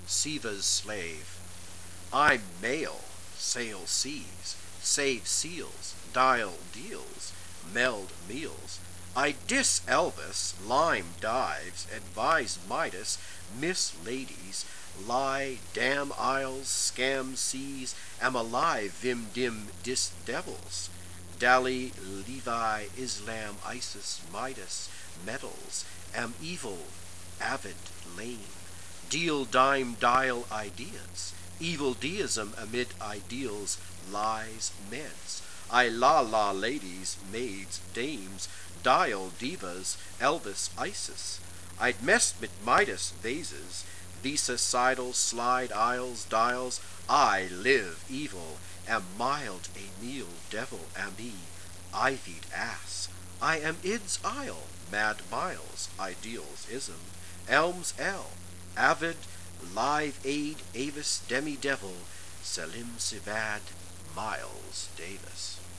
Siva's slave. I'm male, sail seas, save seals, dial deals, meld meals. I dis Elvis, lime dives, advise Midas, miss ladies, lie, damn isles, scam seas, am alive, vim dim dis devils. Dali, Levi, Islam, Isis, Midas, metals, am evil, avid, lame, deal dime dial ideas, evil deism amid ideals, lies, meds. I la ladies, maids, dames, dial divas, Elvis, Isis. I'd mess mit Midas vases, visa sidles, slide aisles, dials. I live evil, am mild, a meal, devil, am he, ivied ass. I am id's isle, mad miles, ideals, ism, elms L, avid, live aid, avis, demi devil, Selim Sivad, Miles Davis.